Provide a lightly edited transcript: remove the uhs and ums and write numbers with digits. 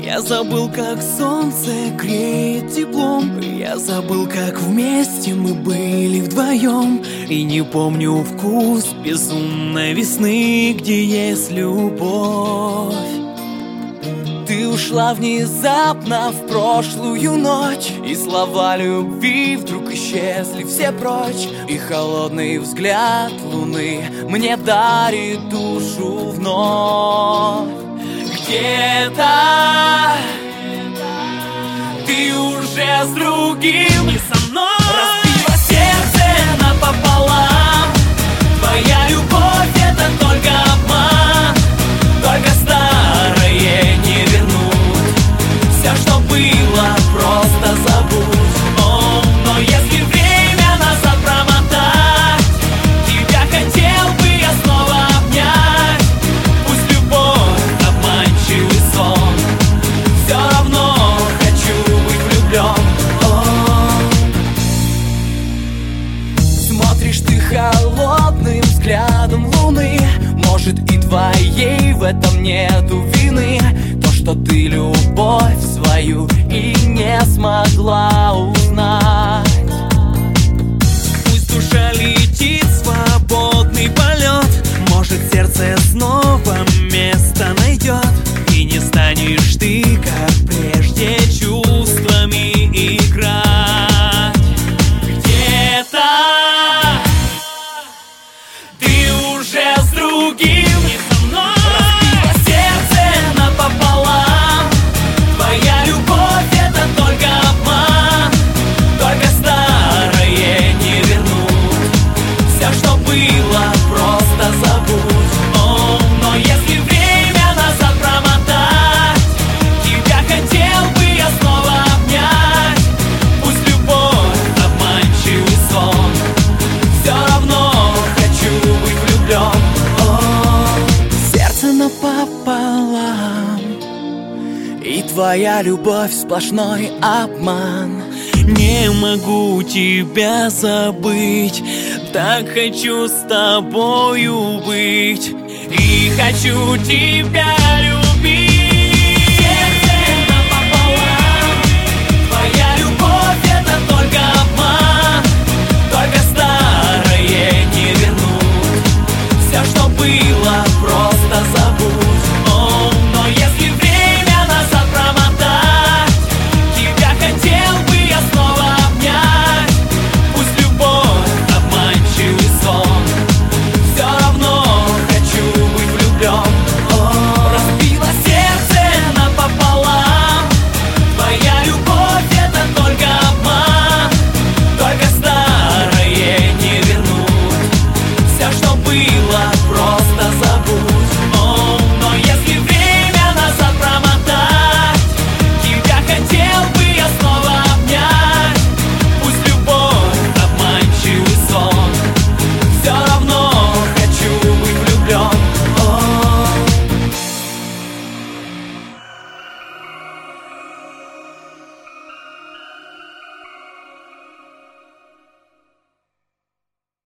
Я забыл, как солнце греет теплом. Я забыл, как вместе мы были вдвоем. И не помню вкус безумной весны, где есть любовь. Ты ушла внезапно в прошлую ночь, и слова любви вдруг исчезли все прочь. И холодный взгляд луны мне дарит душу вновь. Где-то ты уже с другим, не со мной. Разбила сердце напополам. Твоя любовь — это только обман. Только старое не вернуть. Все, что было, просто забудь. О, но если время назад промотать, тебя хотел бы я снова обнять. Пусть любовь — обманчивый сон, все равно хочу быть влюблен. Смотришь ты холодным взглядом луны. Может, и твоей в этом нету вины. То, что ты любовь свою и не смогла узнать. Пусть душа летит в свободный полет. Может, сердце снова место найдет. И не станешь ты, как прежде, чувствами играть. Где-то ты уже с другим, не со мной. Разбила сердце напополам. Твоя любовь — это только обман. Только старое не вернуть. Все, что было, просто забудь. О, но если время назад промотать, тебя хотел бы я снова обнять. Пусть любовь — обманчивый сон, все равно хочу быть влюблен. Сердце напополам, и твоя любовь сплошной обман. Не могу тебя забыть, так хочу с тобою быть. И хочу тебя любить.